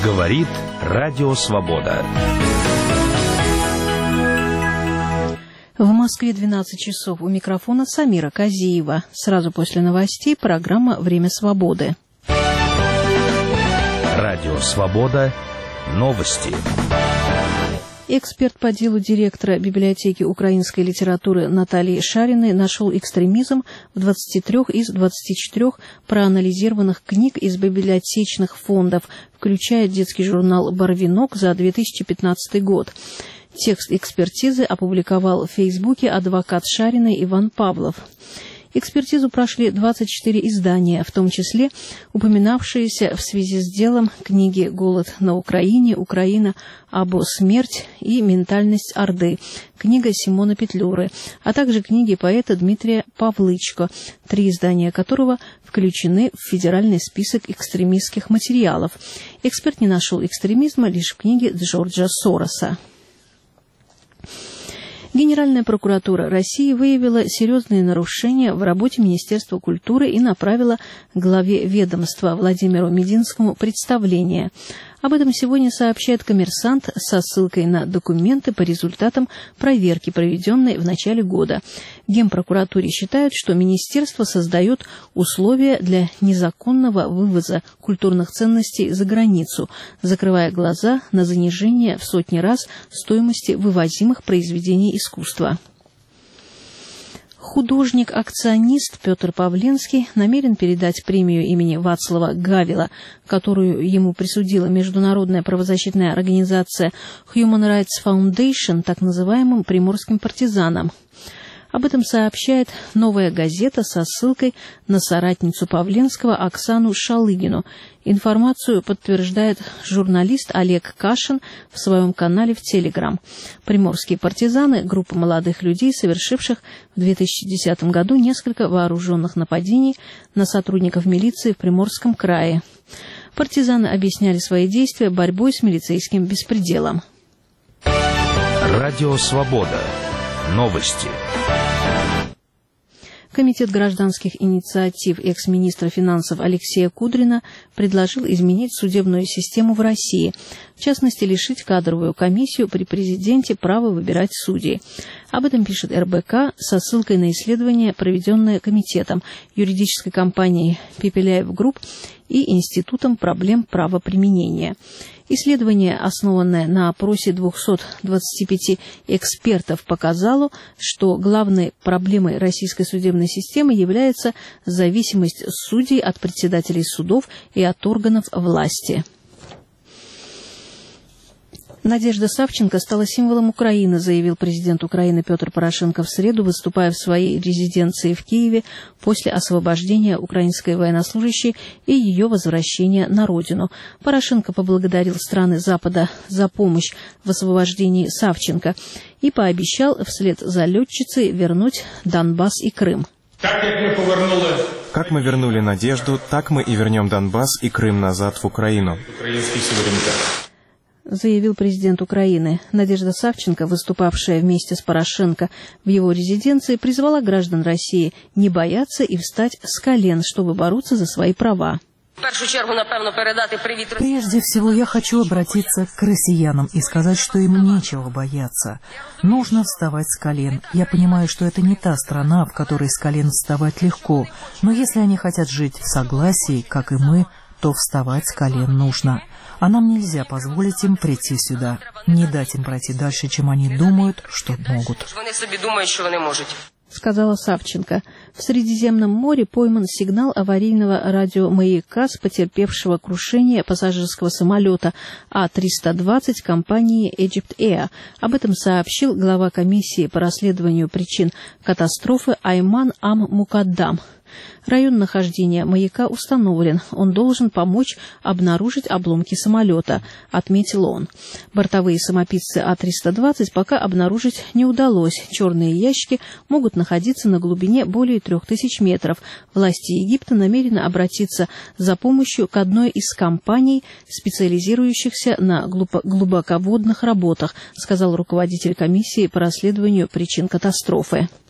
Говорит Радио Свобода. В Москве 12 часов. У микрофона Самира Казиева. Сразу после новостей программа «Время свободы». Радио Свобода. Новости. Эксперт по делу директора библиотеки украинской литературы Натальи Шариной нашел экстремизм в 23 из 24 проанализированных книг из библиотечных фондов, включая детский журнал «Барвинок» за 2015 год. Текст экспертизы опубликовал в Фейсбуке адвокат Шариной Иван Павлов. Экспертизу прошли 24 издания, в том числе упоминавшиеся в связи с делом книги «Голод на Украине», «Украина або смерть» и «Ментальность Орды», книга Симона Петлюры, а также книги поэта Дмитрия Павлычко, 3 издания которого включены в федеральный список экстремистских материалов. Эксперт не нашел экстремизма лишь в книге Джорджа Сороса. Генеральная прокуратура России выявила серьезные нарушения в работе Министерства культуры и направила главе ведомства Владимиру Мединскому представление. Об этом сегодня сообщает «Коммерсант» со ссылкой на документы по результатам проверки, проведенной в начале года. В Генпрокуратуре считают, что министерство создает условия для незаконного вывоза культурных ценностей за границу, закрывая глаза на занижение в сотни раз стоимости вывозимых произведений искусства. Художник-акционист Петр Павленский намерен передать премию имени Вацлава Гавела, которую ему присудила международная правозащитная организация Human Rights Foundation, так называемым приморским партизанам. Об этом сообщает «Новая газета» со ссылкой на соратницу Павленского Оксану Шалыгину. Информацию подтверждает журналист Олег Кашин в своем канале в Телеграм. Приморские партизаны – группа молодых людей, совершивших в 2010 году несколько вооруженных нападений на сотрудников милиции в Приморском крае. Партизаны объясняли свои действия борьбой с милицейским беспределом. Радио Свобода. Новости. Комитет гражданских инициатив экс-министра финансов Алексея Кудрина предложил изменить судебную систему в России, в частности, лишить кадровую комиссию при президенте права выбирать судей. Об этом пишет РБК со ссылкой на исследование, проведенное комитетом, юридической компанией «Пепеляев Групп» и Институтом проблем правоприменения. Исследование, основанное на опросе 225 экспертов, показало, что главной проблемой российской судебной системы является зависимость судей от председателей судов и от органов власти. Надежда Савченко стала символом Украины, заявил президент Украины Петр Порошенко в среду, выступая в своей резиденции в Киеве после освобождения украинской военнослужащей и ее возвращения на родину. Порошенко поблагодарил страны Запада за помощь в освобождении Савченко и пообещал вслед за летчицей вернуть Донбасс и Крым. Как мы вернули Надежду, так мы и вернем Донбасс и Крым назад в Украину. Украинский суверенитет, заявил президент Украины. Надежда Савченко, выступавшая вместе с Порошенко в его резиденции, призвала граждан России не бояться и встать с колен, чтобы бороться за свои права. Прежде всего, я хочу обратиться к россиянам и сказать, что им нечего бояться. Нужно вставать с колен. Я понимаю, что это не та страна, в которой с колен вставать легко, но если они хотят жить в согласии, как и мы, то вставать с колен нужно. А нам нельзя позволить им прийти сюда, не дать им пройти дальше, чем они думают, что могут. Сказала Савченко. В Средиземном море пойман сигнал аварийного радиомаяка с потерпевшего крушение пассажирского самолета А-320 компании Egypt Air. Об этом сообщил глава комиссии по расследованию причин катастрофы Айман Ам-Мукаддам. Район нахождения маяка установлен. Он должен помочь обнаружить обломки самолета, отметил он. Бортовые самописцы А-320 пока обнаружить не удалось. Черные ящики могут находиться на глубине более 3000 метров. Власти Египта намерены обратиться за помощью к одной из компаний, специализирующихся на глубоководных работах, сказал руководитель комиссии по расследованию причин катастрофы.